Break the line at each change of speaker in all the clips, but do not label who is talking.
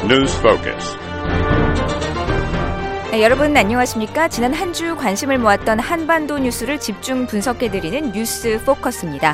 News Focus.
네, 여러분 안녕하십니까? 지난 한 주 관심을 모았던 한반도 뉴스를 집중 분석해드리는 뉴스 포커스입니다.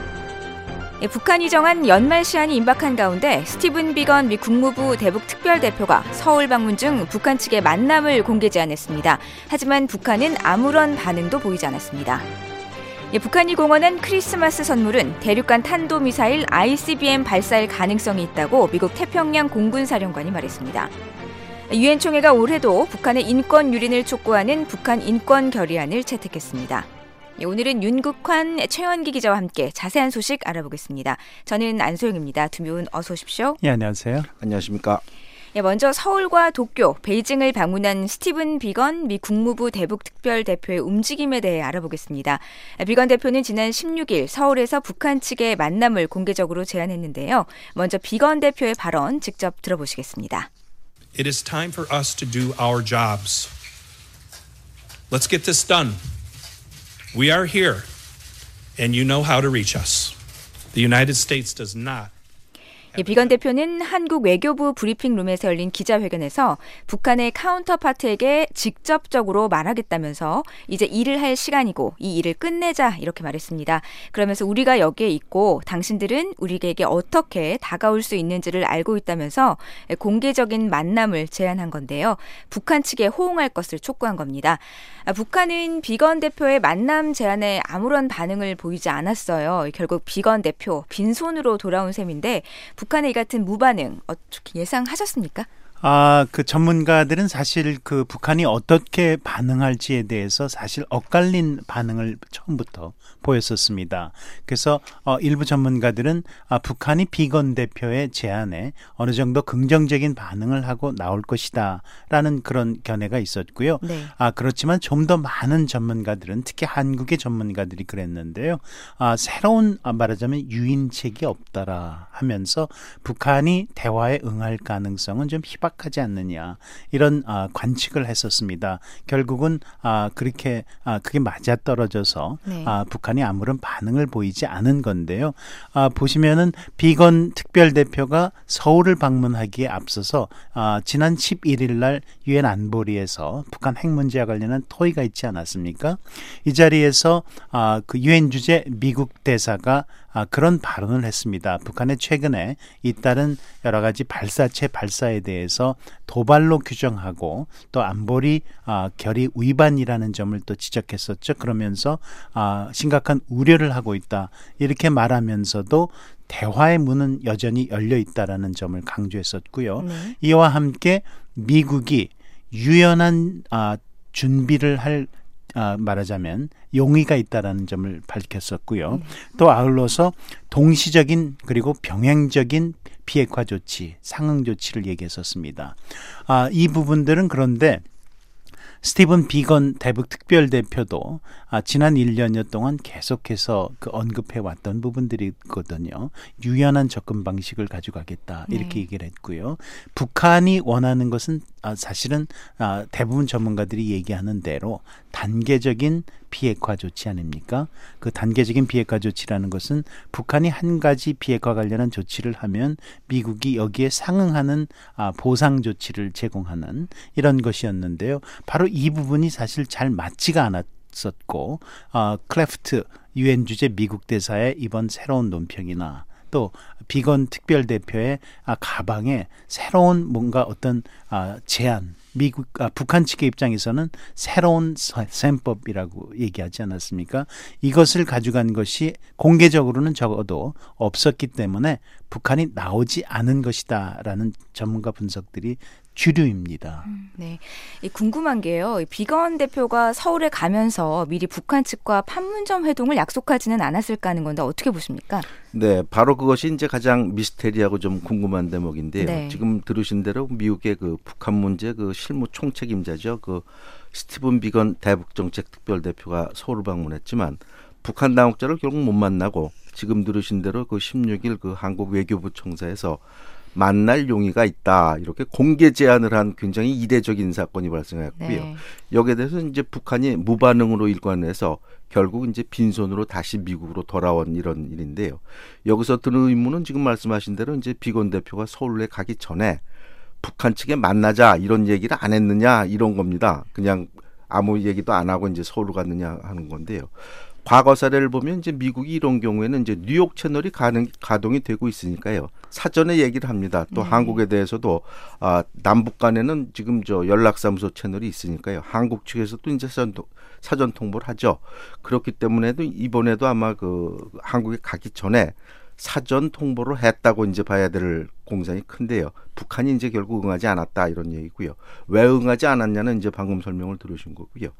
북한이 정한 연말 시한이 임박한 가운데 스티븐 비건 미 국무부 대북 특별대표가 서울 방문 중 북한 측의 만남을 공개 제안했습니다. 하지만 북한은 아무런 반응도 보이지 않았습니다. 북한이 공언한 크리스마스 선물은 대륙간 탄도미사일 ICBM 발사일 가능성이 있다고 미국 태평양 공군사령관이 말했습니다. 유엔 총회가 올해도 북한의 인권 유린을 촉구하는 북한 인권 결의안을 채택했습니다. 오늘은 윤국환, 최원기 기자와 함께 자세한 소식 알아보겠습니다. 저는 안소영입니다. 두 분 어서 오십시오.
네, 안녕하세요.
안녕하십니까.
먼저 서울과 도쿄, 베이징을 방문한 스티븐 비건 미 국무부 대북 특별대표의 움직임에 대해 알아보겠습니다. 비건 대표는 지난 16일 서울에서 북한 측의 만남을 공개적으로 제안했는데요. 먼저 비건 대표의 발언 직접 들어보시겠습니다.
It is time for us to do our jobs. Let's get this done. We are here, and you know how to reach us. The United States does not.
비건 대표는 한국 외교부 브리핑룸에서 열린 기자회견에서 북한의 카운터파트에게 직접적으로 말하겠다면서 이제 일을 할 시간이고 이 일을 끝내자 이렇게 말했습니다. 그러면서 우리가 여기에 있고 당신들은 우리에게 어떻게 다가올 수 있는지를 알고 있다면서 공개적인 만남을 제안한 건데요. 북한 측에 호응할 것을 촉구한 겁니다. 북한은 비건 대표의 만남 제안에 아무런 반응을 보이지 않았어요. 결국 비건 대표 빈손으로 돌아온 셈인데 북한의 이 같은 무반응 어떻게 예상하셨습니까?
그 전문가들은 사실 그 북한이 어떻게 반응할지에 대해서 사실 엇갈린 반응을 처음부터 보였었습니다. 그래서 일부 전문가들은 북한이 비건 대표의 제안에 어느 정도 긍정적인 반응을 하고 나올 것이다 라는 그런 견해가 있었고요.
네.
그렇지만 좀 더 많은 전문가들은 특히 한국의 전문가들이 그랬는데요. 새로운 말하자면 유인책이 없다라 하면서 북한이 대화에 응할 가능성은 좀 희박하지 않느냐 이런 관측을 했었습니다. 결국은 그게 맞아떨어져서
네.
북한이 아무런 반응을 보이지 않은 건데요. 보시면은 비건 특별대표가 서울을 방문하기에 앞서서 지난 11일 날 유엔 안보리에서 북한 핵 문제와 관련한 토의가 있지 않았습니까? 이 자리에서 그 유엔 주재 미국 대사가 그런 발언을 했습니다. 북한의 최근에 잇따른 여러 가지 발사체 발사에 대해서 도발로 규정하고 또 안보리 결의 위반이라는 점을 또 지적했었죠. 그러면서 심각한 우려를 하고 있다. 이렇게 말하면서도 대화의 문은 여전히 열려 있다라는 점을 강조했었고요.
네.
이와 함께 미국이 유연한 준비를 할 말하자면 용의가 있다라는 점을 밝혔었고요. 또 아울러서 동시적인 그리고 병행적인 비핵화 조치, 상응 조치를 얘기했었습니다. 이 부분들은 그런데 스티븐 비건 대북 특별대표도 지난 1년여 동안 계속해서 언급해 왔던 부분들이 있거든요. 유연한 접근 방식을 가져가겠다 이렇게 얘기를 했고요. 북한이 원하는 것은 사실은 대부분 전문가들이 얘기하는 대로 단계적인 비핵화 조치 아닙니까? 그 단계적인 비핵화 조치라는 것은 북한이 한 가지 비핵화 관련한 조치를 하면 미국이 여기에 상응하는 보상 조치를 제공하는 이런 것이었는데요. 바로 이 부분이 사실 잘 맞지가 않았었고 클래프트 유엔 주재 미국 대사의 이번 새로운 논평이나 또 비건 특별대표의 가방에 새로운 뭔가 어떤 제안 북한 측의 입장에서는 새로운 셈법이라고 얘기하지 않았습니까? 이것을 가져간 것이 공개적으로는 적어도 없었기 때문에 북한이 나오지 않은 것이다라는 전문가 분석들이 주류입니다.
네, 궁금한 게요. 비건 대표가 서울에 가면서 미리 북한 측과 판문점 회동을 약속하지는 않았을까 하는 건데 어떻게 보십니까?
네, 바로 그것이 이제 가장 미스테리하고 좀 궁금한 대목인데요.
네.
지금 들으신 대로 미국의 그 북한 문제 그 실무 총책임자죠. 그 스티븐 비건 대북 정책 특별대표가 서울을 방문했지만 북한 당국자를 결국 못 만나고 지금 들으신 대로 그 16일 그 한국 외교부 청사에서 만날 용의가 있다 이렇게 공개 제안을 한 굉장히 이례적인 사건이 발생했고요.
네.
여기에 대해서 이제 북한이 무반응으로 일관해서 결국 이제 빈손으로 다시 미국으로 돌아온 이런 일인데요. 여기서 드는 의문은 지금 말씀하신 대로 이제 비건 대표가 서울에 가기 전에 북한 측에 만나자 이런 얘기를 안 했느냐 이런 겁니다. 그냥 아무 얘기도 안 하고 이제 서울로 갔느냐 하는 건데요. 과거 사례를 보면 이제 미국이 이런 경우에는 이제 뉴욕 채널이 가동이 되고 있으니까요. 사전에 얘기를 합니다. 또 한국에 대해서도 남북 간에는 지금 연락사무소 채널이 있으니까요. 한국 측에서도 이제 사전 통보를 하죠. 그렇기 때문에도 이번에도 아마 한국에 가기 전에 사전 통보를 했다고 이제 봐야 될 공산이 큰데요. 북한이 이제 결국 응하지 않았다 이런 얘기고요. 왜 응하지 않았냐는 이제 방금 설명을 들으신 거고요.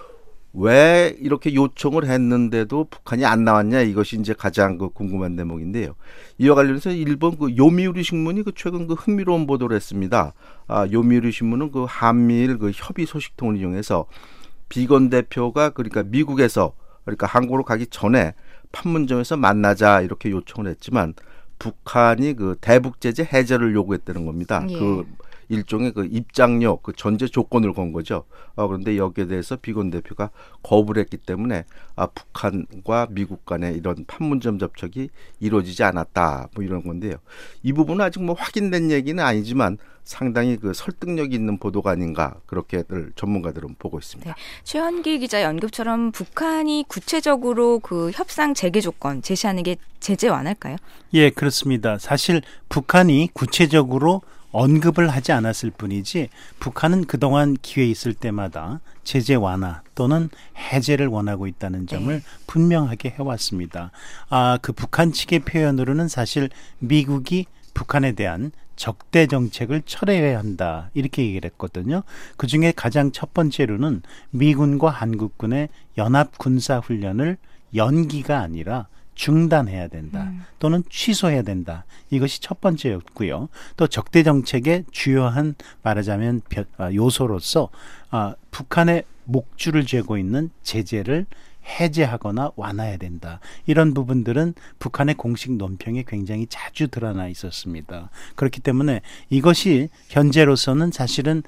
왜 이렇게 요청을 했는데도 북한이 안 나왔냐 이것이 이제 가장 궁금한 대목인데요. 이와 관련해서 일본 요미우리 신문이 최근 흥미로운 보도를 했습니다. 요미우리 신문은 한미일 협의 소식통을 이용해서 비건 대표가 그러니까 미국에서 그러니까 한국으로 가기 전에 판문점에서 만나자 이렇게 요청을 했지만 북한이 대북 제재 해제를 요구했다는 겁니다.
예.
일종의 입장료, 전제 조건을 건 거죠. 그런데 여기에 대해서 비건 대표가 거부를 했기 때문에 북한과 미국 간의 이런 판문점 접촉이 이루어지지 않았다. 이런 건데요. 이 부분은 아직 확인된 얘기는 아니지만 상당히 설득력 있는 보도가 아닌가 그렇게들 전문가들은 보고 있습니다.
네. 최현기 기자 언급처럼 북한이 구체적으로 협상 재개 조건 제시하는 게 제재 완화일까요?
예, 그렇습니다. 사실 북한이 구체적으로 언급을 하지 않았을 뿐이지 북한은 그동안 기회 있을 때마다 제재 완화 또는 해제를 원하고 있다는 점을 분명하게 해왔습니다. 북한 측의 표현으로는 사실 미국이 북한에 대한 적대 정책을 철회해야 한다 이렇게 얘기를 했거든요. 그중에 가장 첫 번째로는 미군과 한국군의 연합 군사 훈련을 연기가 아니라 중단해야 된다 또는 취소해야 된다. 이것이 첫 번째였고요. 또 적대 정책의 주요한 말하자면 요소로서 북한의 목줄을 쥐고 있는 제재를 해제하거나 완화해야 된다. 이런 부분들은 북한의 공식 논평에 굉장히 자주 드러나 있었습니다. 그렇기 때문에 이것이 현재로서는 사실은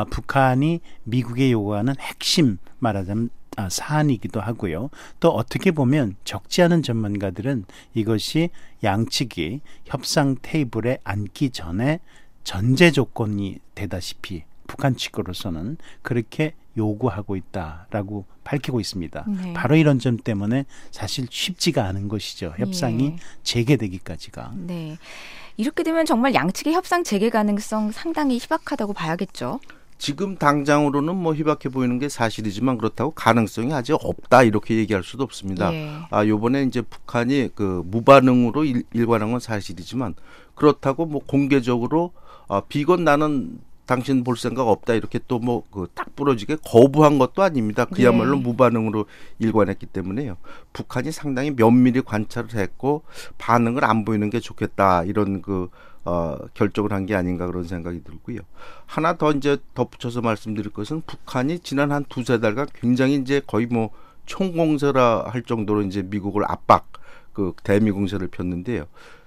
북한이 미국에 요구하는 핵심 말하자면 사안이기도 하고요. 또 어떻게 보면 적지 않은 전문가들은 이것이 양측이 협상 테이블에 앉기 전에 전제 조건이 되다시피 북한 측으로서는 그렇게 요구하고 있다라고 밝히고 있습니다.
네.
바로 이런 점 때문에 사실 쉽지가 않은 것이죠. 협상이 재개되기까지가.
네. 이렇게 되면 정말 양측의 협상 재개 가능성 상당히 희박하다고 봐야겠죠.
지금 당장으로는 희박해 보이는 게 사실이지만 그렇다고 가능성이 아직 없다 이렇게 얘기할 수도 없습니다. 요번에 이제 북한이 무반응으로 일관한 건 사실이지만 그렇다고 공개적으로 비건 나는 당신 볼 생각 없다 이렇게 또 딱 부러지게 거부한 것도 아닙니다. 그야말로 무반응으로 일관했기 때문에요. 북한이 상당히 면밀히 관찰을 했고 반응을 안 보이는 게 좋겠다 이런 결정을 한 게 아닌가 그런 생각이 들고요. 하나 더 이제 덧붙여서 말씀드릴 것은 북한이 지난 한 두세 달간 굉장히 이제 거의 총공세라 할 정도로 이제 미국을 압박 대미 공세를 폈는데요.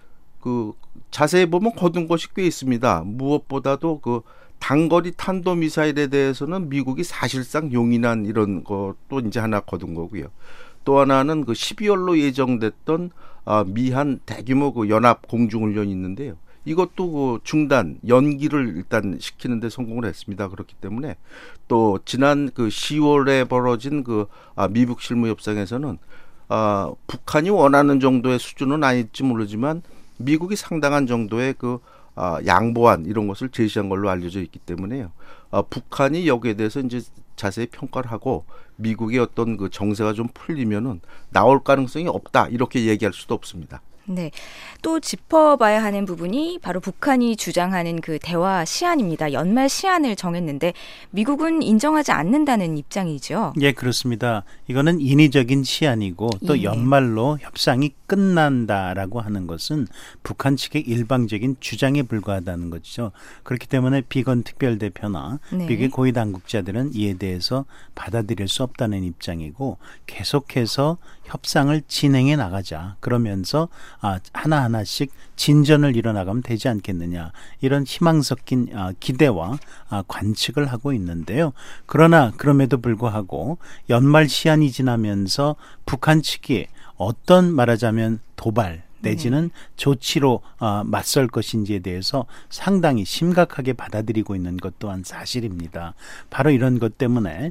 자세히 보면 거둔 것이 꽤 있습니다. 무엇보다도 단거리 탄도미사일에 대해서는 미국이 사실상 용인한 이런 것도 이제 하나 거둔 거고요. 또 하나는 12월로 예정됐던 미한 대규모 연합 공중훈련이 있는데요. 이것도 중단, 연기를 일단 시키는데 성공을 했습니다. 그렇기 때문에 또 지난 10월에 벌어진 미북 실무 협상에서는 북한이 원하는 정도의 수준은 아닐지 모르지만 미국이 상당한 정도의 양보안 이런 것을 제시한 걸로 알려져 있기 때문에요. 북한이 여기에 대해서 이제 자세히 평가를 하고 미국의 어떤 정세가 좀 풀리면은 나올 가능성이 없다 이렇게 얘기할 수도 없습니다.
네. 또 짚어봐야 하는 부분이 바로 북한이 주장하는 대화 시한입니다. 연말 시한을 정했는데 미국은 인정하지 않는다는 입장이죠.
예, 그렇습니다. 이거는 인위적인 시한이고 또 연말로 협상이 끝난다라고 하는 것은 북한 측의 일방적인 주장에 불과하다는 것이죠. 그렇기 때문에 비건 특별대표나 미국의 고위 당국자들은 이에 대해서 받아들일 수 없다는 입장이고 계속해서 협상을 진행해 나가자. 그러면서 하나하나씩 진전을 이뤄나가면 되지 않겠느냐. 이런 희망 섞인 기대와 관측을 하고 있는데요. 그러나 그럼에도 불구하고 연말 시한이 지나면서 북한 측이 어떤 말하자면 도발 내지는 조치로 맞설 것인지에 대해서 상당히 심각하게 받아들이고 있는 것 또한 사실입니다. 바로 이런 것 때문에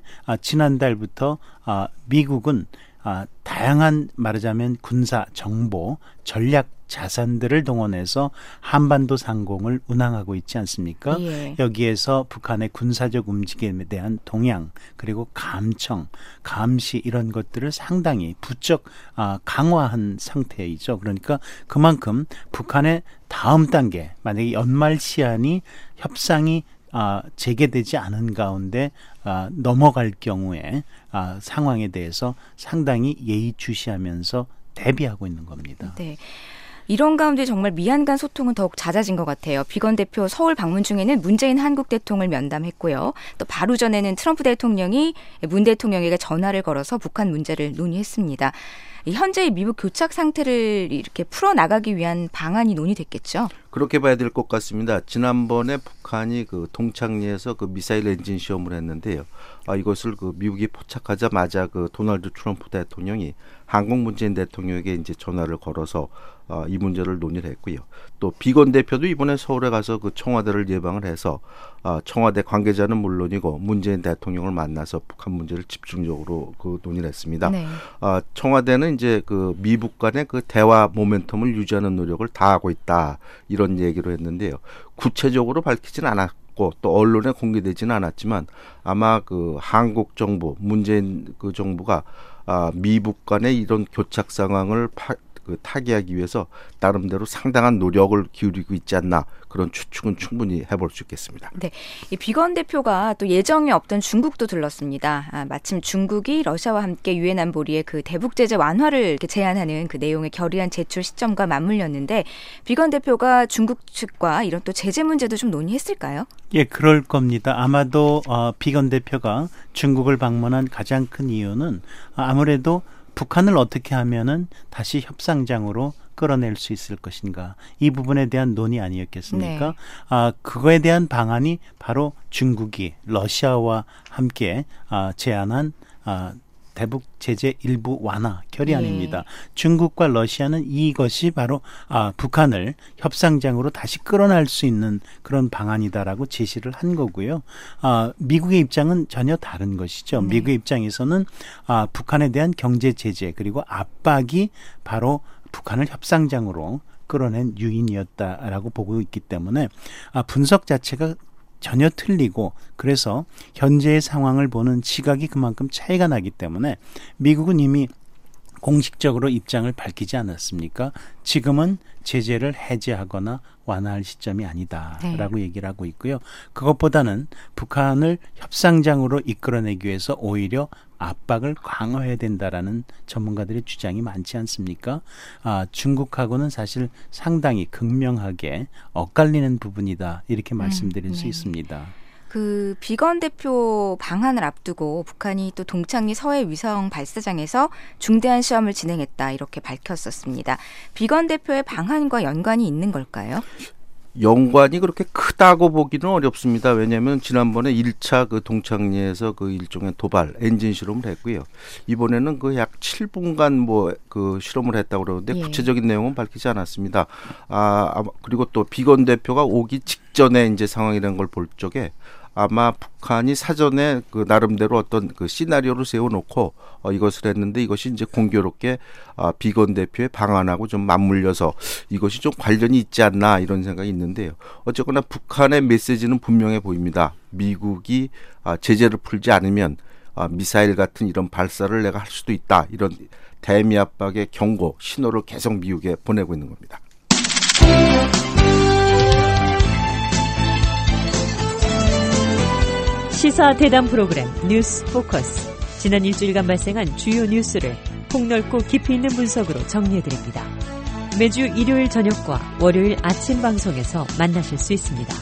지난달부터 미국은 다양한 말하자면 군사, 정보, 전략 자산들을 동원해서 한반도 상공을 운항하고 있지 않습니까?
예.
여기에서 북한의 군사적 움직임에 대한 동향 그리고 감청, 감시 이런 것들을 상당히 부쩍 강화한 상태이죠. 그러니까 그만큼 북한의 다음 단계 만약에 연말 시한이 협상이 재개되지 않은 가운데 넘어갈 경우에 상황에 대해서 상당히 예의주시하면서 대비하고 있는 겁니다.
네. 이런 가운데 정말 미한 간 소통은 더욱 잦아진 것 같아요. 비건 대표 서울 방문 중에는 문재인 한국 대통령을 면담했고요. 또 바로 전에는 트럼프 대통령이 문 대통령에게 전화를 걸어서 북한 문제를 논의했습니다. 현재의 미국 교착 상태를 이렇게 풀어나가기 위한 방안이 논의됐겠죠?
그렇게 봐야 될 것 같습니다. 지난번에 북한이 그 동창리에서 그 미사일 엔진 시험을 했는데요. 이것을 그 미국이 포착하자마자 그 도널드 트럼프 대통령이 한국 문재인 대통령에게 이제 전화를 걸어서 이 문제를 논의를 했고요. 또 비건 대표도 이번에 서울에 가서 그 청와대를 예방을 해서 청와대 관계자는 물론이고 문재인 대통령을 만나서 북한 문제를 집중적으로 그 논의를 했습니다.
네.
청와대는 이제 그 미북 간의 그 대화 모멘텀을 유지하는 노력을 다하고 있다 이런 얘기로 했는데요. 구체적으로 밝히진 않았고 또 언론에 공개되지는 않았지만 아마 그 한국 정부 문재인 그 정부가 미북 간의 이런 교착 상황을 타개하기 위해서 나름대로 상당한 노력을 기울이고 있지 않나 그런 추측은 충분히 해볼 수 있겠습니다.
네, 이 비건 대표가 또 예정에 없던 중국도 들렀습니다. 마침 중국이 러시아와 함께 유엔 안보리의 그 대북 제재 완화를 이렇게 제안하는 그 내용의 결의안 제출 시점과 맞물렸는데 비건 대표가 중국 측과 이런 또 제재 문제도 좀 논의했을까요?
예, 그럴 겁니다. 아마도 비건 대표가 중국을 방문한 가장 큰 이유는 아무래도 북한을 어떻게 하면은 다시 협상장으로 끌어낼 수 있을 것인가 이 부분에 대한 논의 아니었겠습니까?
네.
그거에 대한 방안이 바로 중국이 러시아와 함께 제안한 대북 제재 일부 완화 결의안입니다.
예.
중국과 러시아는 이것이 바로 북한을 협상장으로 다시 끌어낼 수 있는 그런 방안이다라고 제시를 한 거고요. 미국의 입장은 전혀 다른 것이죠.
네.
미국의 입장에서는 북한에 대한 경제 제재 그리고 압박이 바로 북한을 협상장으로 끌어낸 유인이었다라고 보고 있기 때문에 분석 자체가 전혀 틀리고 그래서 현재의 상황을 보는 시각이 그만큼 차이가 나기 때문에 미국은 이미 공식적으로 입장을 밝히지 않았습니까? 지금은 제재를 해제하거나 완화할 시점이 아니다라고 얘기를 하고 있고요. 그것보다는 북한을 협상장으로 이끌어내기 위해서 오히려 압박을 강화해야 된다라는 전문가들의 주장이 많지 않습니까? 중국하고는 사실 상당히 극명하게 엇갈리는 부분이다 이렇게 말씀드릴 수 있습니다.
그 비건 대표 방한을 앞두고 북한이 또 동창리 서해 위성 발사장에서 중대한 시험을 진행했다 이렇게 밝혔었습니다. 비건 대표의 방한과 연관이 있는 걸까요?
연관이 그렇게 크다고 보기는 어렵습니다. 왜냐하면 지난번에 1차 그 동창리에서 그 일종의 도발 엔진 실험을 했고요. 이번에는 그 약 7분간 뭐 그 실험을 했다고 그러는데 구체적인 내용은 밝히지 않았습니다. 그리고 또 비건 대표가 오기 직전에 이제 상황이라는 걸 볼 적에 아마 북한이 사전에 그 나름대로 어떤 그 시나리오를 세워놓고 이것을 했는데 이것이 이제 공교롭게 비건 대표의 방안하고 좀 맞물려서 이것이 좀 관련이 있지 않나 이런 생각이 있는데요. 어쨌거나 북한의 메시지는 분명해 보입니다. 미국이 제재를 풀지 않으면 미사일 같은 이런 발사를 내가 할 수도 있다. 이런 대미 압박의 경고, 신호를 계속 미국에 보내고 있는 겁니다.
시사 대담 프로그램 뉴스 포커스. 지난 일주일간 발생한 주요 뉴스를 폭넓고 깊이 있는 분석으로 정리해드립니다. 매주 일요일 저녁과 월요일 아침 방송에서 만나실 수 있습니다.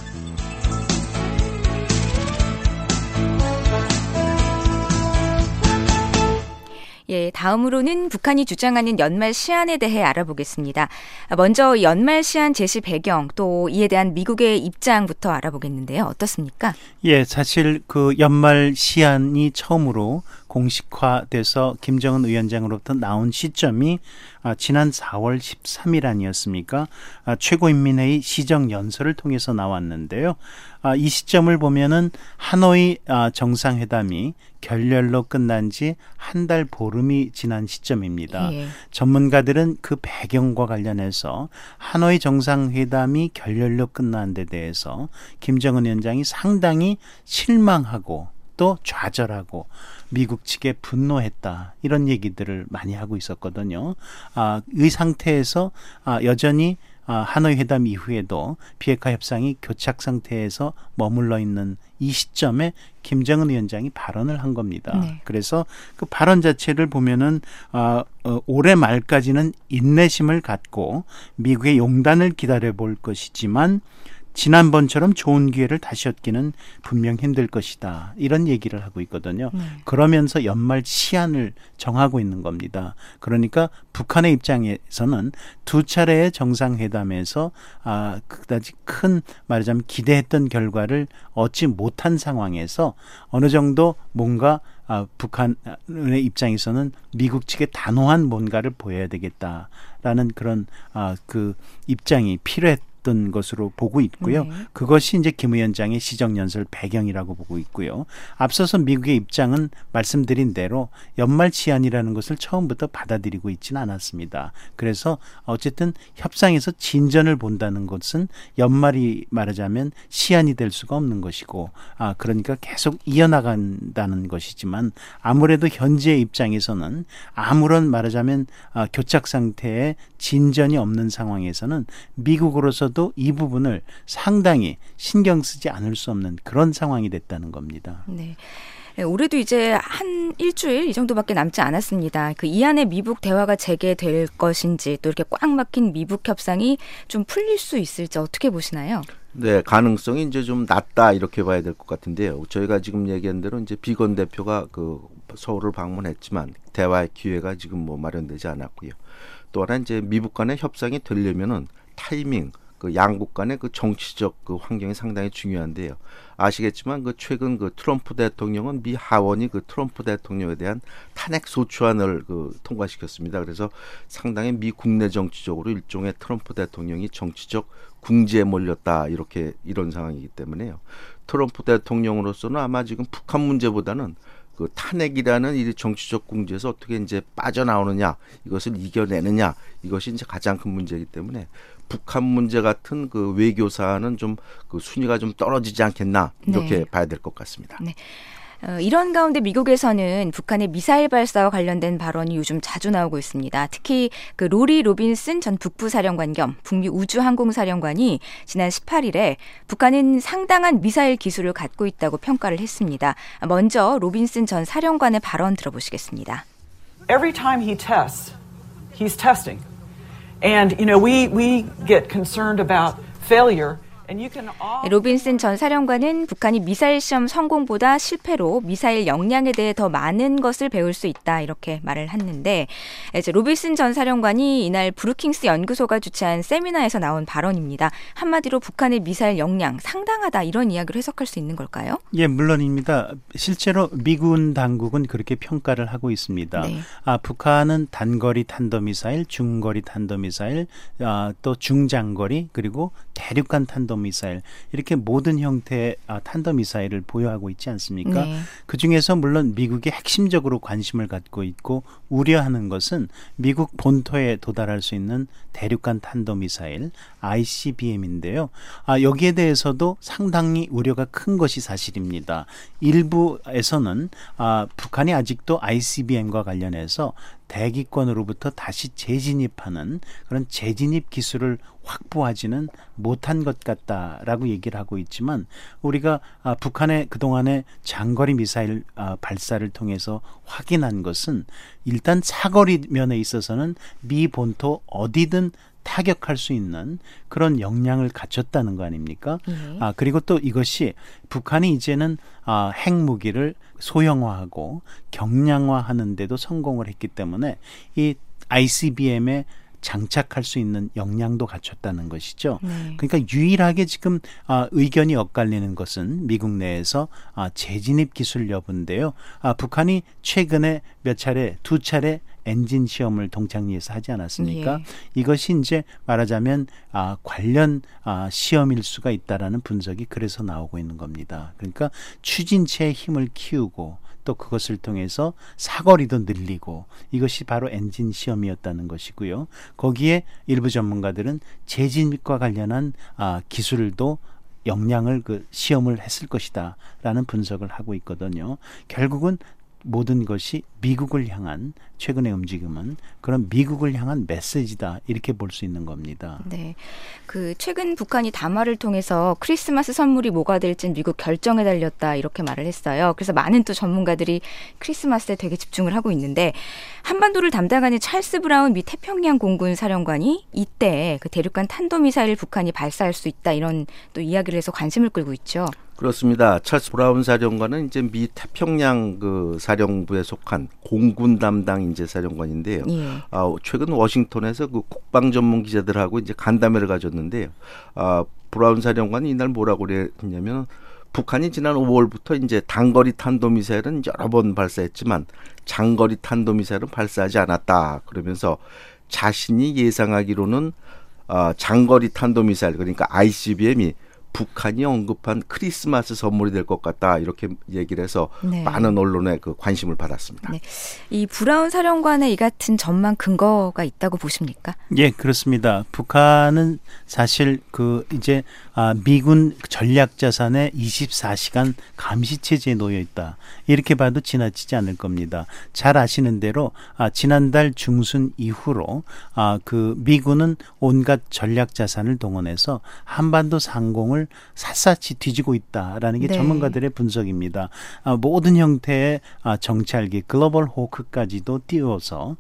예, 다음으로는 북한이 주장하는 연말 시한에 대해 알아보겠습니다. 먼저 연말 시한 제시 배경 또 이에 대한 미국의 입장부터 알아보겠는데요. 어떻습니까?
예, 사실 그 연말 시한이 처음으로 공식화돼서 김정은 위원장으로부터 나온 시점이 지난 4월 13일 아니었습니까? 최고인민회의 시정연설을 통해서 나왔는데요. 이 시점을 보면은 하노이 정상회담이 결렬로 끝난 지 한 달 보름이 지난 시점입니다.
예.
전문가들은 그 배경과 관련해서 하노이 정상회담이 결렬로 끝난 데 대해서 김정은 위원장이 상당히 실망하고 또 좌절하고 미국 측에 분노했다 이런 얘기들을 많이 하고 있었거든요. 이 상태에서 여전히 하노이 회담 이후에도 비핵화 협상이 교착 상태에서 머물러 있는 이 시점에 김정은 위원장이 발언을 한 겁니다.
네.
그래서 그 발언 자체를 보면은 올해 말까지는 인내심을 갖고 미국의 용단을 기다려볼 것이지만 지난번처럼 좋은 기회를 다시 얻기는 분명 힘들 것이다. 이런 얘기를 하고 있거든요. 그러면서 연말 시한을 정하고 있는 겁니다. 그러니까 북한의 입장에서는 두 차례의 정상회담에서 그다지 큰 말하자면 기대했던 결과를 얻지 못한 상황에서 어느 정도 뭔가 북한의 입장에서는 미국 측에 단호한 뭔가를 보여야 되겠다라는 그런 그 입장이 필요했던 것으로 보고 있고요. 그것이 이제 김 위원장의 시정연설 배경이라고 보고 있고요. 앞서서 미국의 입장은 말씀드린 대로 연말 시한이라는 것을 처음부터 받아들이고 있지는 않았습니다. 그래서 어쨌든 협상에서 진전을 본다는 것은 연말이 말하자면 시한이 될 수가 없는 것이고 그러니까 계속 이어나간다는 것이지만 아무래도 현재의 입장에서는 아무런 말하자면 교착 상태에 진전이 없는 상황에서는 미국으로서도 이 부분을 상당히 신경 쓰지 않을 수 없는 그런 상황이 됐다는 겁니다.
네. 올해도 이제 한 일주일 이 정도밖에 남지 않았습니다. 그 이 안에 미북 대화가 재개될 것인지 또 이렇게 꽉 막힌 미북 협상이 좀 풀릴 수 있을지 어떻게 보시나요?
네, 가능성이 이제 좀 낮다 이렇게 봐야 될 것 같은데요. 저희가 지금 얘기한 대로 이제 비건 대표가 그 서울을 방문했지만 대화의 기회가 지금 뭐 마련되지 않았고요. 또 하나 이제 미북 간의 협상이 되려면은 타이밍, 그 양국 간의 그 정치적 그 환경이 상당히 중요한데요. 아시겠지만 그 최근 그 트럼프 대통령은 미 하원이 그 트럼프 대통령에 대한 탄핵 소추안을 그 통과시켰습니다. 그래서 상당히 미 국내 정치적으로 일종의 트럼프 대통령이 정치적 궁지에 몰렸다 이런 상황이기 때문에요. 트럼프 대통령으로서는 아마 지금 북한 문제보다는 그 탄핵이라는 이 정치적 궁지에서 어떻게 이제 빠져나오느냐, 이것을 이겨내느냐, 이것이 이제 가장 큰 문제이기 때문에 북한 문제 같은 그 외교 사안은 좀 그 순위가 좀 떨어지지 않겠나 이렇게
네.
봐야 될 것 같습니다.
네. 이런 가운데 미국에서는 북한의 미사일 발사와 관련된 발언이 요즘 자주 나오고 있습니다. 특히 그 로리 로빈슨 전 북부사령관 겸 북미 우주항공사령관이 지난 18일에 북한은 상당한 미사일 기술을 갖고 있다고 평가를 했습니다. 먼저 로빈슨 전 사령관의 발언 들어보시겠습니다.
Every time he tests, he's testing. And, you know, we get concerned about failure.
로빈슨 전 사령관은 북한이 미사일 시험 성공보다 실패로 미사일 역량에 대해 더 많은 것을 배울 수 있다 이렇게 말을 했는데 이제 로빈슨 전 사령관이 이날 브루킹스 연구소가 주최한 세미나에서 나온 발언입니다. 한마디로 북한의 미사일 역량 상당하다 이런 이야기를 해석할 수 있는 걸까요?
예, 물론입니다. 실제로 미군 당국은 그렇게 평가를 하고 있습니다.
네.
북한은 단거리 탄도미사일, 중거리 탄도미사일, 또 중장거리 그리고 대륙간 탄도미사일 이렇게 모든 형태의 탄도미사일을 보유하고 있지 않습니까?
네.
그중에서 물론 미국이 핵심적으로 관심을 갖고 있고 우려하는 것은 미국 본토에 도달할 수 있는 대륙간 탄도미사일 ICBM인데요. 여기에 대해서도 상당히 우려가 큰 것이 사실입니다. 일부에서는 북한이 아직도 ICBM과 관련해서 대기권으로부터 다시 재진입하는 그런 재진입 기술을 확보하지는 못한 것 같다라고 얘기를 하고 있지만 우리가 북한의 그동안의 장거리 미사일 발사를 통해서 확인한 것은 일단 사거리 면에 있어서는 미 본토 어디든 타격할 수 있는 그런 역량을 갖췄다는 거 아닙니까? 그리고 또 이것이 북한이 이제는 핵무기를 소형화하고 경량화하는 데도 성공을 했기 때문에 이 ICBM에 장착할 수 있는 역량도 갖췄다는 것이죠. 그러니까 유일하게 지금 의견이 엇갈리는 것은 미국 내에서 재진입 기술 여부인데요. 북한이 최근에 두 차례 엔진 시험을 동창리에서 하지 않았습니까?
예.
이것이 이제 말하자면 관련 시험일 수가 있다라는 분석이 그래서 나오고 있는 겁니다. 그러니까 추진체의 힘을 키우고 또 그것을 통해서 사거리도 늘리고 이것이 바로 엔진 시험이었다는 것이고요. 거기에 일부 전문가들은 재진입과 관련한 기술도 역량을 시험을 했을 것이다라는 분석을 하고 있거든요. 결국은 모든 것이 미국을 향한 최근의 움직임은 그런 미국을 향한 메시지다 이렇게 볼 수 있는 겁니다.
네, 최근 북한이 담화를 통해서 크리스마스 선물이 뭐가 될지는 미국 결정에 달렸다 이렇게 말을 했어요. 그래서 많은 또 전문가들이 크리스마스에 되게 집중을 하고 있는데 한반도를 담당하는 찰스 브라운 미 태평양 공군 사령관이 이때 대륙간 탄도미사일을 북한이 발사할 수 있다 이런 또 이야기를 해서 관심을 끌고 있죠.
그렇습니다. 찰스 브라운 사령관은 이제 미 태평양 사령부에 속한 공군 담당 인재 사령관인데요.
예.
최근 워싱턴에서 국방 전문 기자들하고 이제 간담회를 가졌는데요. 브라운 사령관이 이날 뭐라고 그랬냐면 북한이 지난 5월부터 이제 단거리 탄도미사일은 여러 번 발사했지만 장거리 탄도미사일은 발사하지 않았다. 그러면서 자신이 예상하기로는 장거리 탄도미사일 그러니까 ICBM이 북한이 언급한 크리스마스 선물이 될 것 같다 이렇게 얘기를 해서
네.
많은 언론의 관심을 받았습니다.
네. 이 브라운 사령관의 이 같은 전망 근거가 있다고 보십니까?
예, 그렇습니다. 북한은 사실 이제 미군 전략 자산의 24시간 감시 체제에 놓여 있다. 이렇게 봐도 지나치지 않을 겁니다. 잘 아시는 대로 지난달 중순 이후로 미군은 온갖 전략 자산을 동원해서 한반도 상공을 샅샅이 뒤지고 있다라는 게
네.
전문가들의 분석입니다. 모든 형태의 정찰기, 글로벌 호크까지도 띄워서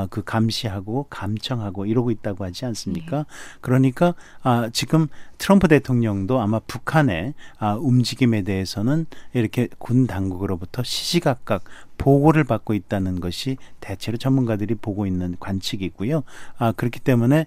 감시하고 감청하고 이러고 있다고 하지 않습니까? 그러니까 지금 트럼프 대통령도 아마 북한의 움직임에 대해서는 이렇게 군 당국으로부터 시시각각 보고를 받고 있다는 것이 대체로 전문가들이 보고 있는 관측이고요. 그렇기 때문에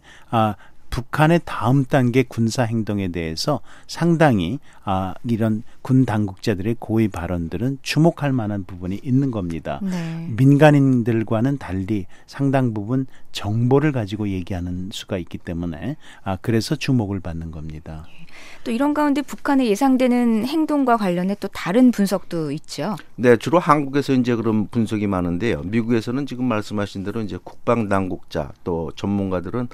북한의 다음 단계 군사 행동에 대해서 상당히 이런 군 당국자들의 고의 발언들은 주목할 만한 부분이 있는 겁니다.
네.
민간인들과는 달리 상당 부분 정보를 가지고 얘기하는 수가 있기 때문에 그래서 주목을 받는 겁니다.
또 이런 가운데 북한의 예상되는 행동과 관련해 또 다른 분석도 있죠.
네, 주로 한국에서 이제 그런 분석이 많은데요. 미국에서는 지금 말씀하신 대로 이제 국방 당국자 또 전문가들은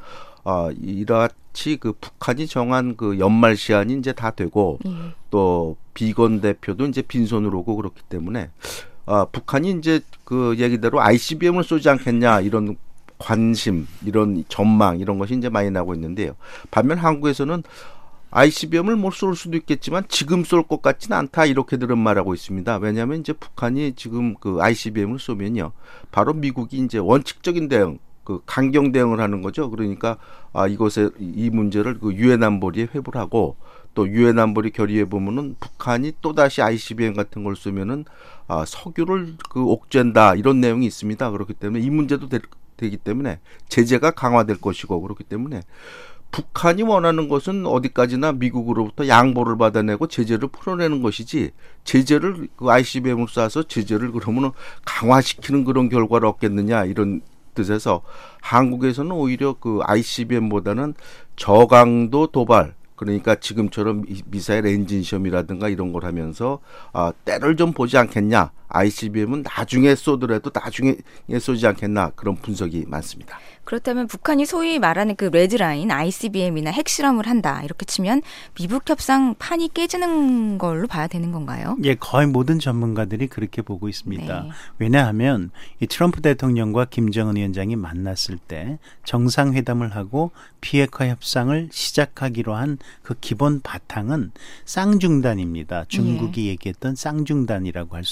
이같이 북한이 정한 연말 시한이 이제 다 되고 또 비건 대표도 이제 빈손으로 오고 그렇기 때문에 북한이 이제 얘기대로 ICBM을 쏘지 않겠냐 이런 관심, 이런 전망 이런 것이 이제 많이 나고 있는데요. 반면 한국에서는 ICBM을 못 쏠 수도 있겠지만 지금 쏠 것 같지는 않다 이렇게들은 말하고 있습니다. 왜냐하면 이제 북한이 지금 ICBM을 쏘면요, 바로 미국이 이제 원칙적인 대응, 강경 대응을 하는 거죠. 그러니까 이 문제를 유엔 안보리에 회부를 하고 또 유엔 안보리 결의에 보면은 북한이 또 다시 ICBM 같은 걸 쏘면은 석유를 옥죄한다 이런 내용이 있습니다. 그렇기 때문에 이 문제도 되기 때문에 제재가 강화될 것이고 그렇기 때문에. 북한이 원하는 것은 어디까지나 미국으로부터 양보를 받아내고 제재를 풀어내는 것이지 제재를 ICBM을 쏴서 제재를 그러면 강화시키는 그런 결과를 얻겠느냐 이런 뜻에서 한국에서는 오히려 ICBM보다는 저강도 도발 그러니까 지금처럼 미사일 엔진 시험이라든가 이런 걸 하면서 때를 좀 보지 않겠냐 ICBM은 나중에 쏘더라도 나중에 쏘지 않겠나 그런 분석이 많습니다.
그렇다면 북한이 소위 말하는 레드라인 ICBM이나 핵실험을 한다 이렇게 치면 미북 협상 판이 깨지는 걸로 봐야 되는 건가요?
예, 거의 모든 전문가들이 그렇게 보고 있습니다.
네.
왜냐하면 이 트럼프 대통령과 김정은 위원장이 만났을 때 정상회담을 하고 비핵화 협상을 시작하기로 한 기본 바탕은 쌍중단입니다. 중국이 얘기했던 쌍중단이라고 할 수 있는데요.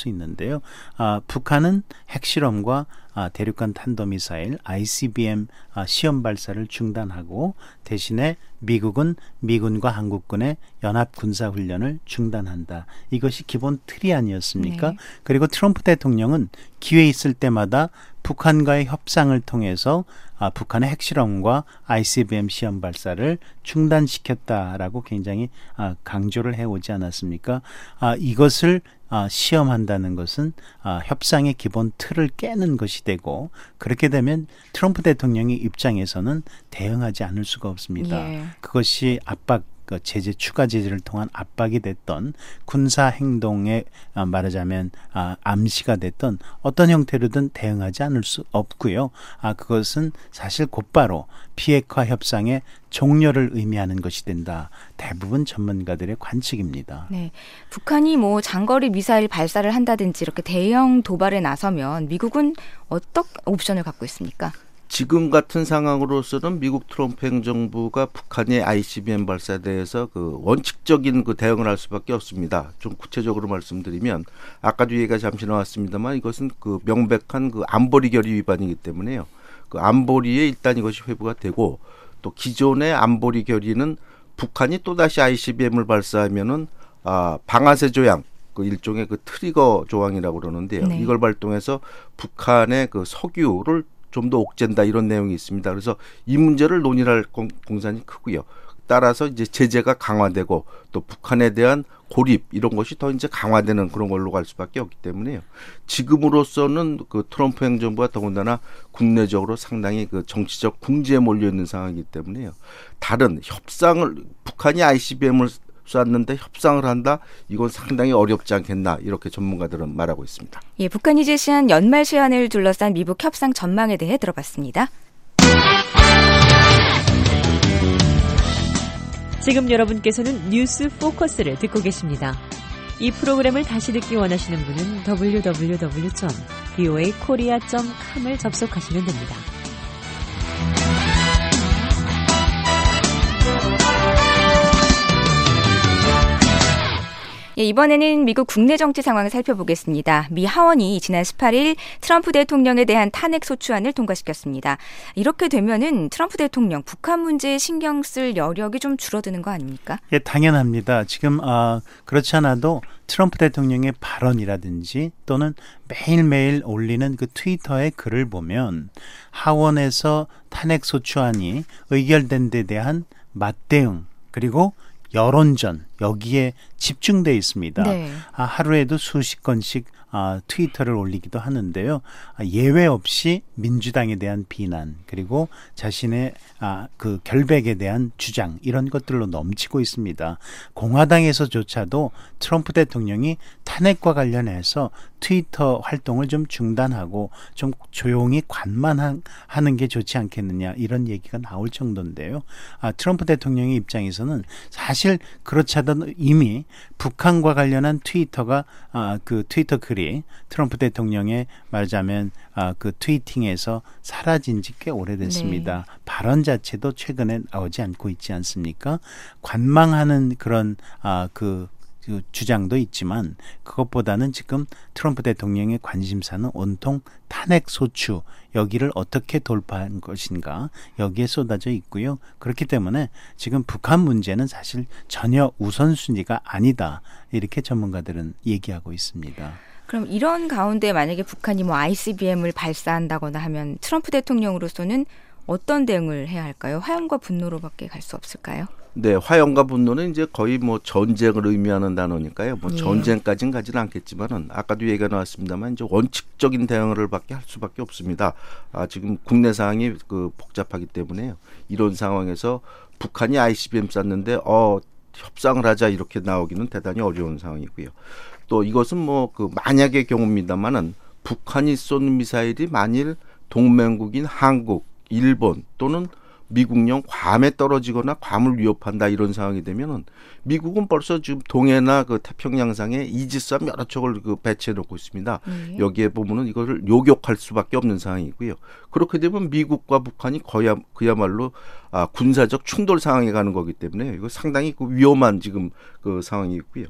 있는데요. 북한은 핵실험과 대륙간 탄도미사일 ICBM 시험 발사를 중단하고 대신에 미국은 미군과 한국군의 연합 군사 훈련을 중단한다. 이것이 기본 틀이 아니었습니까?
네.
그리고 트럼프 대통령은 기회 있을 때마다 북한과의 협상을 통해서 북한의 핵실험과 ICBM 시험 발사를 중단시켰다라고 굉장히 강조를 해오지 않았습니까? 이것을 시험한다는 것은 협상의 기본 틀을 깨는 것이 되고 그렇게 되면 트럼프 대통령의 입장에서는 대응하지 않을 수가 없습니다.
예.
그것이 제재 추가 제재를 통한 압박이 됐던 군사 행동에 말하자면 암시가 됐던 어떤 형태로든 대응하지 않을 수 없고요. 그것은 사실 곧바로 비핵화 협상의 종료를 의미하는 것이 된다. 대부분 전문가들의 관측입니다.
네, 북한이 뭐 장거리 미사일 발사를 한다든지 이렇게 대형 도발에 나서면 미국은 어떤 옵션을 갖고 있습니까?
지금 같은 상황으로서는 미국 트럼프 행정부가 북한의 ICBM 발사에 대해서 그 원칙적인 그 대응을 할 수밖에 없습니다. 좀 구체적으로 말씀드리면 아까도 얘기가 잠시 나왔습니다만 이것은 그 명백한 그 안보리 결의 위반이기 때문에요. 그 안보리에 일단 이것이 회부가 되고 또 기존의 안보리 결의는 북한이 또다시 ICBM을 발사하면은 방아쇠 조약 그 일종의 그 트리거 조항이라고 그러는데요.
네.
이걸 발동해서 북한의 그 석유를 좀 더 옥죄다 이런 내용이 있습니다. 그래서 이 문제를 논의할 공산이 크고요. 따라서 이제 제재가 강화되고 또 북한에 대한 고립 이런 것이 더 이제 강화되는 그런 걸로 갈 수밖에 없기 때문에요. 지금으로서는 그 트럼프 행정부가 더군다나 국내적으로 상당히 그 정치적 궁지에 몰려 있는 상황이기 때문에요. 다른 협상을 북한이 ICBM을 쐈는데 협상을 한다? 이건 상당히 어렵지 않겠나 이렇게 전문가들은 말하고 있습니다.
예, 북한이 제시한 연말 시한을 둘러싼 미북 협상 전망에 대해 들어봤습니다.
지금 여러분께서는 뉴스 포커스를 듣고 계십니다. 이 프로그램을 다시 듣기 원하시는 분은 www.voakorea.com을 접속하시면 됩니다.
예, 이번에는 미국 국내 정치 상황을 살펴보겠습니다. 미 하원이 지난 18일 트럼프 대통령에 대한 탄핵 소추안을 통과시켰습니다. 이렇게 되면은 트럼프 대통령 북한 문제에 신경 쓸 여력이 좀 줄어드는 거 아닙니까?
예, 당연합니다. 지금 그렇지 않아도 트럼프 대통령의 발언이라든지 또는 매일매일 올리는 그 트위터의 글을 보면 하원에서 탄핵 소추안이 의결된 데 대한 맞대응 그리고 여론전 여기에 집중되어 있습니다.
네.
하루에도 수십 건씩 트위터를 올리기도 하는데요. 예외 없이 민주당에 대한 비난 그리고 자신의 그 결백에 대한 주장 이런 것들로 넘치고 있습니다. 공화당에서조차도 트럼프 대통령이 탄핵과 관련해서 트위터 활동을 좀 중단하고 좀 조용히 관만하는 게 좋지 않겠느냐 이런 얘기가 나올 정도인데요. 트럼프 대통령의 입장에서는 사실 그렇지 않아도 이미 북한과 관련한 트위터가 그 트위터 글이 트럼프 대통령의 말하자면 그 트위팅에서 사라진 지 꽤 오래됐습니다.
네.
발언 자체도 최근에 나오지 않고 있지 않습니까? 관망하는 그런 그 주장도 있지만 그것보다는 지금 트럼프 대통령의 관심사는 온통 탄핵 소추 여기를 어떻게 돌파한 것인가 여기에 쏟아져 있고요. 그렇기 때문에 지금 북한 문제는 사실 전혀 우선순위가 아니다 이렇게 전문가들은 얘기하고 있습니다.
그럼 이런 가운데 만약에 북한이 뭐 ICBM을 발사한다거나 하면 트럼프 대통령으로서는 어떤 대응을 해야 할까요? 화염과 분노로밖에 갈 수 없을까요?
네, 화염과 분노는 이제 거의 뭐 전쟁을 의미하는 단어니까요. 뭐
예.
전쟁까지는 가지는 않겠지만은 아까도 얘기가 나왔습니다만 이제 원칙적인 대응을 밖에 할 수밖에 없습니다. 지금 국내 상황이 그 복잡하기 때문에요. 이런 상황에서 북한이 ICBM 쐈는데 협상을 하자 이렇게 나오기는 대단히 어려운 상황이고요. 또 이것은 뭐 그 만약의 경우입니다만은 북한이 쏜 미사일이 만일 동맹국인 한국, 일본 또는 미국령 괌에 떨어지거나 괌을 위협한다 이런 상황이 되면은 미국은 벌써 지금 동해나 그 태평양상에 이지스함 여러 척을 그 배치해 놓고 있습니다. 여기에 보면은 이거를 요격할 수밖에 없는 상황이고요. 그렇게 되면 미국과 북한이 그야말로 군사적 충돌 상황에 가는 거기 때문에 이거 상당히 그 위험한 지금 그 상황이고요.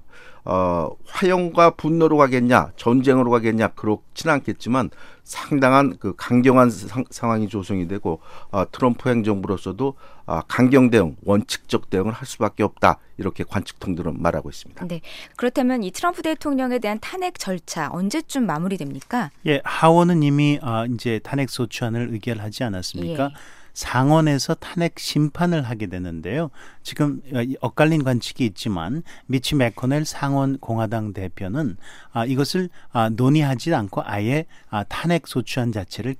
화형과 분노로 가겠냐, 전쟁으로 가겠냐 그렇지는 않겠지만 상당한 그 강경한 상황이 조성이 되고 트럼프 행정부로서도 강경 대응, 원칙적 대응을 할 수밖에 없다 이렇게 관측통들은 말하고 있습니다.
네, 그렇다면 이 트럼프 대통령에 대한 탄핵 절차 언제쯤 마무리됩니까?
예, 하원은 이미 이제 탄핵 소추안을 의결하지 않았습니까?
예.
상원에서 탄핵 심판을 하게 되는데요. 지금 엇갈린 관측이 있지만 미치 매코넬 상원 공화당 대표는 이것을 논의하지 않고 아예 탄핵 소추안 자체를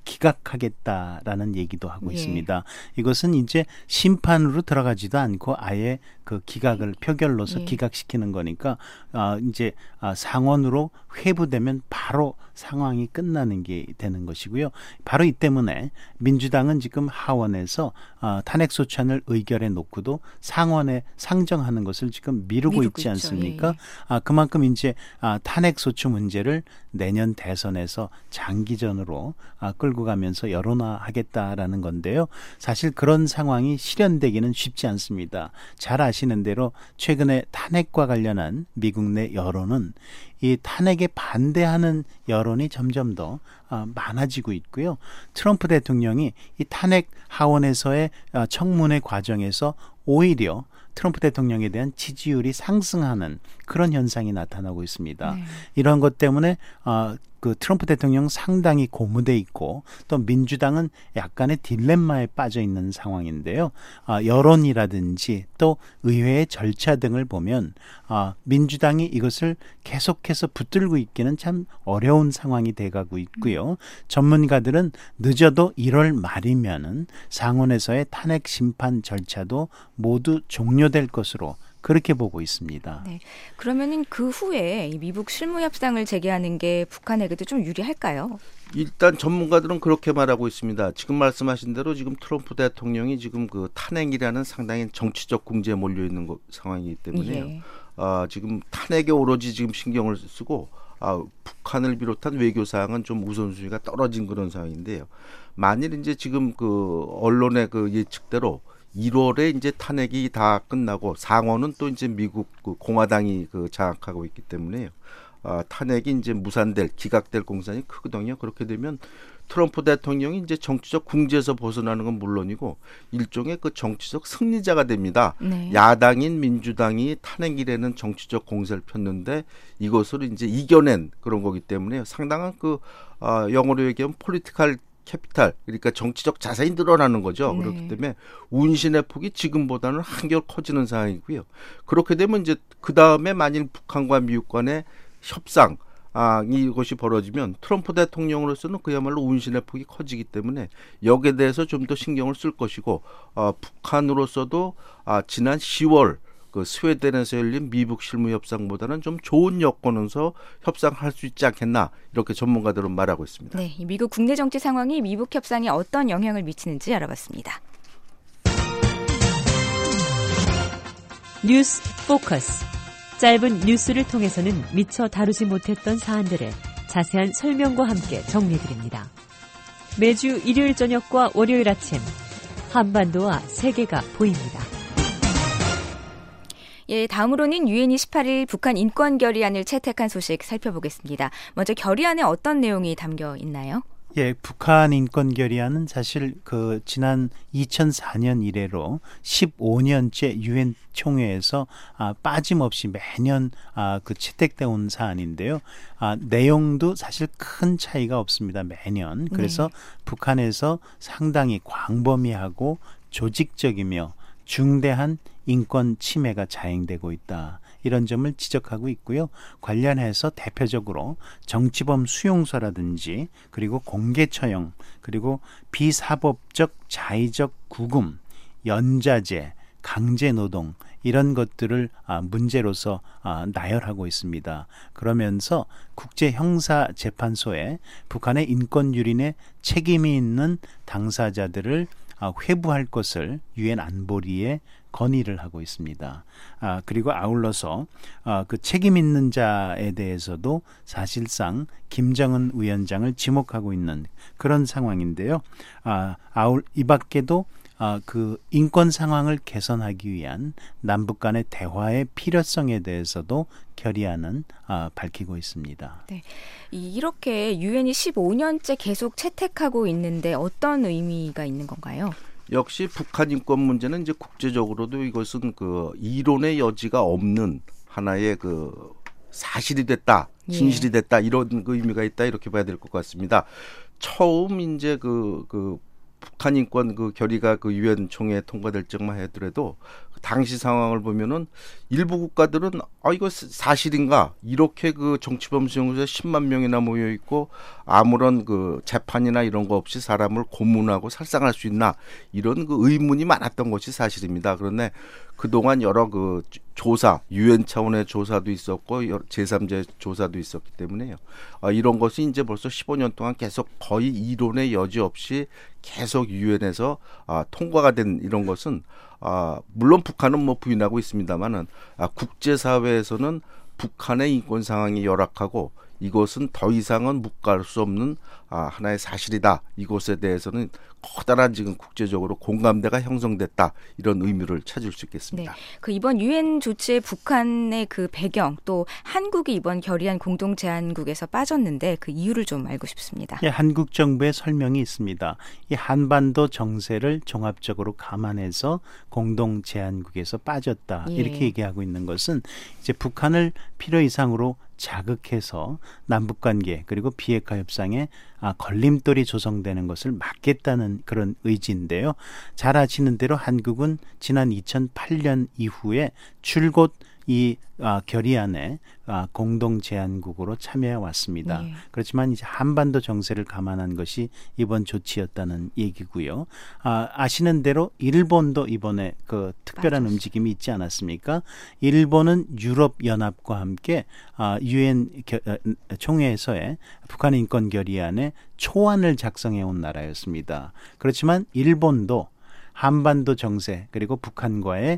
기각하겠다라는 얘기도 하고 있습니다. 이것은 이제 심판으로 들어가지도 않고 아예 그 기각을 표결로서 기각시키는 거니까 이제 상원으로 회부되면 바로 상황이 끝나는 게 되는 것이고요. 바로 이 때문에 민주당은 지금 하원에서 탄핵 소추안을 의결해 놓고도 상원에 상정하는 것을 지금 미루고 있지 않습니까? 그만큼 이제 탄핵 소추 문제를 내년 대선에서 장기전으로 끌고 가면서 여론화하겠다라는 건데요. 사실 그런 상황이 실현되기는 쉽지 않습니다. 잘 아시는 대로 최근에 탄핵과 관련한 미국 내 여론은 이 탄핵에 반대하는 여론이 점점 더 많아지고 있고요. 트럼프 대통령이 이 탄핵 하원에서의 청문회 과정에서 오히려 트럼프 대통령에 대한 지지율이 상승하는 그런 현상이 나타나고 있습니다. 이런 것 때문에 그 트럼프 대통령 상당히 고무돼 있고 또 민주당은 약간의 딜레마에 빠져 있는 상황인데요. 여론이라든지 또 의회의 절차 등을 보면 민주당이 이것을 계속해서 붙들고 있기는 참 어려운 상황이 돼가고 있고요. 전문가들은 늦어도 1월 말이면은 상원에서의 탄핵 심판 절차도 모두 종료될 것으로 그렇게 보고 있습니다.
네. 그러면은 그 후에 이 미국 실무 협상을 재개하는 게 북한에게도 좀 유리할까요?
일단 전문가들은 그렇게 말하고 있습니다. 지금 말씀하신 대로 지금 트럼프 대통령이 지금 그 탄핵이라는 상당히 정치적 궁지에 몰려 있는 상황이기 때문에요. 지금 탄핵에 오로지 지금 신경을 쓰고 북한을 비롯한 외교 사항은 좀 우선순위가 떨어진 그런 상황인데요. 만일 이제 지금 그 언론의 그 예측대로 1월에 이제 탄핵이 다 끝나고 상원은 또 이제 미국 그 공화당이 그 장악하고 있기 때문에요. 탄핵이 이제 무산될, 기각될 공산이 크거든요. 그렇게 되면 트럼프 대통령이 이제 정치적 궁지에서 벗어나는 건 물론이고 일종의 그 정치적 승리자가 됩니다.
네.
야당인 민주당이 탄핵이라는 정치적 공세를 폈는데 이것을 이제 이겨낸 그런 거기 때문에 상당한 그 영어로 얘기하면 폴리티컬 캐피탈, 그러니까 정치적 자산이 늘어나는 거죠.
네.
그렇기 때문에 운신의 폭이 지금보다는 한결 커지는 상황이고요. 그렇게 되면 이제 그 다음에 만일 북한과 미국 간의 협상 이것이 벌어지면 트럼프 대통령으로서는 그야말로 운신의 폭이 커지기 때문에 여기에 대해서 좀 더 신경을 쓸 것이고 북한으로서도 지난 10월 그 스웨덴에서 열린 미북 실무 협상보다는 좀 좋은 여건에서 협상할 수 있지 않겠나 이렇게 전문가들은 말하고 있습니다.
네, 미국 국내 정치 상황이 미북 협상에 어떤 영향을 미치는지 알아봤습니다.
뉴스 포커스. 짧은 뉴스를 통해서는 미처 다루지 못했던 사안들을 자세한 설명과 함께 정리해드립니다. 매주 일요일 저녁과 월요일 아침 한반도와 세계가 보입니다.
예, 다음으로는 유엔이 18일 북한 인권 결의안을 채택한 소식 살펴보겠습니다. 먼저 결의안에 어떤 내용이 담겨 있나요?
예, 북한 인권 결의안은 사실 그 지난 2004년 이래로 15년째 유엔 총회에서 빠짐없이 매년 그 채택돼 온 사안인데요. 내용도 사실 큰 차이가 없습니다. 매년. 그래서 북한에서 상당히 광범위하고 조직적이며 중대한 인권 침해가 자행되고 있다. 이런 점을 지적하고 있고요. 관련해서 대표적으로 정치범 수용소라든지 그리고 공개 처형 그리고 비사법적 자의적 구금, 연좌제, 강제노동 이런 것들을 문제로서 나열하고 있습니다. 그러면서 국제형사재판소에 북한의 인권유린에 책임이 있는 당사자들을 회부할 것을 유엔 안보리에 건의를 하고 있습니다. 그리고 아울러서 그 책임 있는 자에 대해서도 사실상 김정은 위원장을 지목하고 있는 그런 상황인데요. 이 밖에도 그 인권 상황을 개선하기 위한 남북 간의 대화의 필요성에 대해서도 결의안은 밝히고 있습니다.
네. 이렇게 유엔이 15년째 계속 채택하고 있는데 어떤 의미가 있는 건가요?
역시 북한 인권 문제는 이제 국제적으로도 이것은 그 이론의 여지가 없는 하나의 그 사실이 됐다, 진실이 됐다 이런 그 의미가 있다 이렇게 봐야 될 것 같습니다. 처음 이제 그 북한 인권 그 결의가 그 유엔 총회에 통과될 적만 하더라도 당시 상황을 보면은 일부 국가들은 이거 사실인가 이렇게 그 정치범 수용소에 10만 명이나 모여 있고 아무런 그 재판이나 이런 거 없이 사람을 고문하고 살상할 수 있나 이런 그 의문이 많았던 것이 사실입니다. 그런데 그동안 여러 그 조사, 유엔 차원의 조사도 있었고 제3제 조사도 있었기 때문에요. 이런 것이 이제 벌써 15년 동안 계속 거의 이론의 여지 없이 계속 유엔에서 통과가 된 이런 것은 물론 북한은 뭐 부인하고 있습니다만은 국제사회에서는 북한의 인권 상황이 열악하고 이것은 더 이상은 묵과할 수 없는 하나의 사실이다. 이것에 대해서는 커다란 지금 국제적으로 공감대가 형성됐다. 이런 의미를 찾을 수 있겠습니다.
네. 그 이번 유엔 조치에 북한의 그 배경 또 한국이 이번 결의안 공동 제안국에서 빠졌는데 그 이유를 좀 알고 싶습니다.
예, 한국 정부의 설명이 있습니다. 이 한반도 정세를 종합적으로 감안해서 공동 제안국에서 빠졌다. 이렇게 얘기하고 있는 것은 이제 북한을 필요 이상으로 자극해서 남북관계 그리고 비핵화 협상에 걸림돌이 조성되는 것을 막겠다는 그런 의지인데요. 잘 아시는 대로 한국은 지난 2008년 이후에 줄곧 이 결의안에 공동 제안국으로 참여해 왔습니다. 그렇지만 이제 한반도 정세를 감안한 것이 이번 조치였다는 얘기고요. 아시는 대로 일본도 이번에 그 특별한 움직임이 있지 않았습니까? 일본은 유럽 연합과 함께 유엔 총회에서의 북한 인권 결의안에 초안을 작성해 온 나라였습니다. 그렇지만 일본도 한반도 정세 그리고 북한과의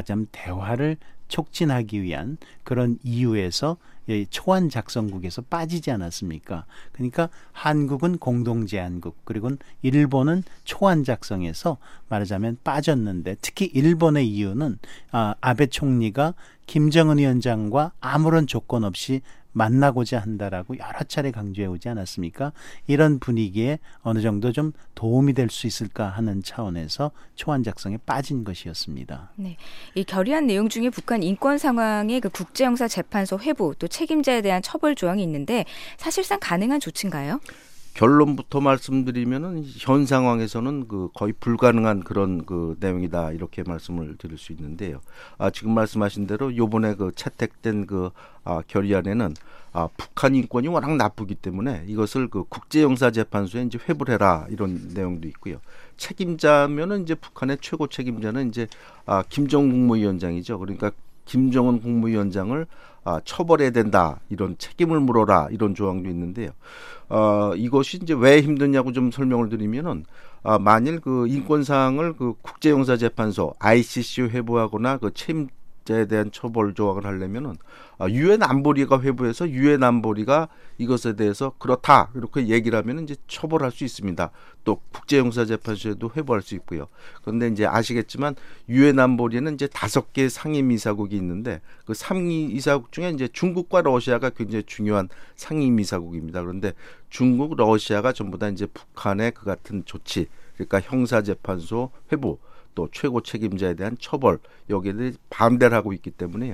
대화를 촉진하기 위한 그런 이유에서 초안 작성국에서 빠지지 않았습니까? 그러니까 한국은 공동제안국 그리고 일본은 초안 작성에서 말하자면 빠졌는데 특히 일본의 이유는 아베 총리가 김정은 위원장과 아무런 조건 없이 만나고자 한다라고 여러 차례 강조해 오지 않았습니까? 이런 분위기에 어느 정도 좀 도움이 될 수 있을까 하는 차원에서 초안 작성에 빠진 것이었습니다.
네, 이 결의안 내용 중에 북한 인권 상황의 그 국제형사재판소 회부 또 책임자에 대한 처벌 조항이 있는데 사실상 가능한 조치인가요?
결론부터 말씀드리면은 현 상황에서는 그 거의 불가능한 그런 그 내용이다 이렇게 말씀을 드릴 수 있는데요. 지금 말씀하신 대로 요번에 그 채택된 그 결의안에는 북한 인권이 워낙 나쁘기 때문에 이것을 그 국제형사재판소에 이제 회부를 해라 이런 내용도 있고요. 책임자면은 이제 북한의 최고 책임자는 이제 김정은 국무위원장이죠. 그러니까 김정은 국무위원장을 처벌해야 된다 이런 책임을 물어라 이런 조항도 있는데요. 이것이 이제 왜 힘드냐고 좀 설명을 드리면은 만일 그 인권사항을 그 국제형사재판소 ICC 회부하거나 그 책임자에 대한 처벌 조항을 하려면은 유엔 안보리가 회부해서 유엔 안보리가 이것에 대해서 그렇다 이렇게 얘기를 하면 이제 처벌할 수 있습니다. 또 국제형사재판소에도 회부할 수 있고요. 그런데 이제 아시겠지만 유엔 안보리에는 이제 5개 상임이사국이 있는데 그 상임이사국 중에 이제 중국과 러시아가 굉장히 중요한 상임이사국입니다. 그런데 중국, 러시아가 전부 다 이제 북한의 그 같은 조치, 그러니까 형사재판소 회부 또 최고 책임자에 대한 처벌 여기에 대해 반대를 하고 있기 때문에요.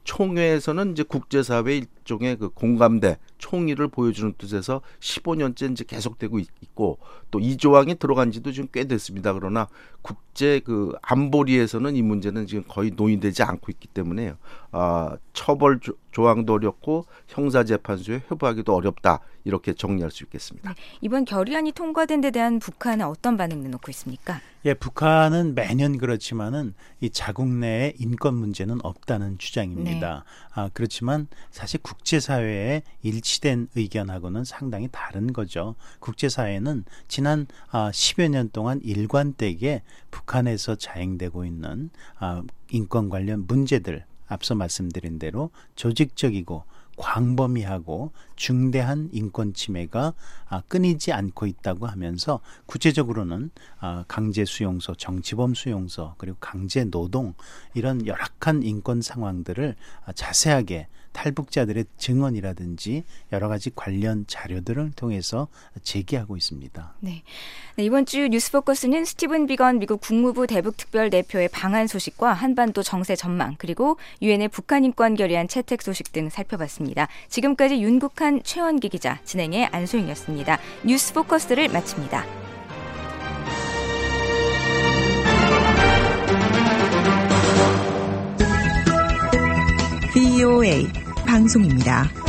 총회에서는 이제 국제사회 일종의 그 공감대, 총의를 보여주는 뜻에서 15년째 이제 계속되고 있고 또 이 조항이 들어간 지도 지금 꽤 됐습니다. 그러나 국제 그 안보리에서는 이 문제는 지금 거의 논의되지 않고 있기 때문에요. 처벌 조항도 어렵고 형사재판소에 회부하기도 어렵다. 이렇게 정리할 수 있겠습니다.
네, 이번 결의안이 통과된 데 대한 북한은 어떤 반응 내놓고 있습니까?
예, 북한은 매년 그렇지만은 이 자국 내에 인권 문제는 없다는 주장입니다. 그렇지만 사실 국제사회의 일치된 의견하고는 상당히 다른 거죠. 국제사회는 지난 10여 년 동안 일관되게 북한에서 자행되고 있는 인권 관련 문제들 앞서 말씀드린 대로 조직적이고 광범위하고 중대한 인권 침해가 끊이지 않고 있다고 하면서 구체적으로는 강제 수용소, 정치범 수용소, 그리고 강제 노동 이런 열악한 인권 상황들을 자세하게 탈북자들의 증언이라든지 여러 가지 관련 자료들을 통해서 제기하고 있습니다.
네. 이번 주 뉴스포커스는 스티븐 비건 미국 국무부 대북특별대표의 방한 소식과 한반도 정세 전망, 그리고 유엔의 북한 인권 결의안 채택 소식 등 살펴봤습니다. 지금까지 윤국한, 최원기 기자, 진행의 안소영이었습니다. 뉴스포커스를 마칩니다.
VOA 방송입니다.